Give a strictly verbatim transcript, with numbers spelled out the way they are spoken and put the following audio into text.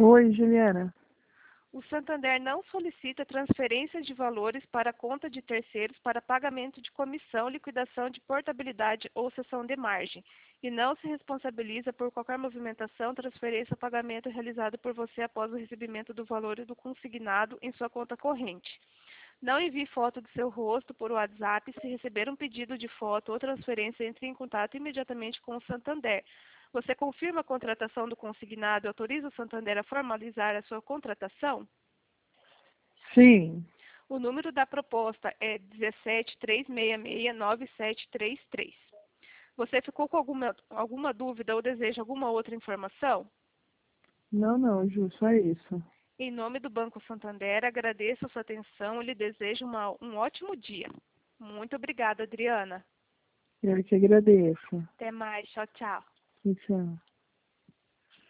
Oi, Juliana. O Santander não solicita transferências de valores para a conta de terceiros para pagamento de comissão, liquidação de portabilidade ou cessão de margem, e não se responsabiliza por qualquer movimentação, transferência ou pagamento realizado por você após o recebimento do valor do consignado em sua conta corrente. Não envie foto do seu rosto por WhatsApp. Se receber um pedido de foto ou transferência, entre em contato imediatamente com o Santander. Você confirma a contratação do consignado e autoriza o Santander a formalizar a sua contratação? Sim. O número da proposta é um sete três seis seis nove sete três três. Você ficou com alguma, alguma dúvida ou deseja alguma outra informação? Não, não, Ju, só isso. Em nome do Banco Santander, agradeço a sua atenção e lhe desejo uma, um ótimo dia. Muito obrigada, Adriana. Eu que agradeço. Até mais. Tchau, tchau. Tchau.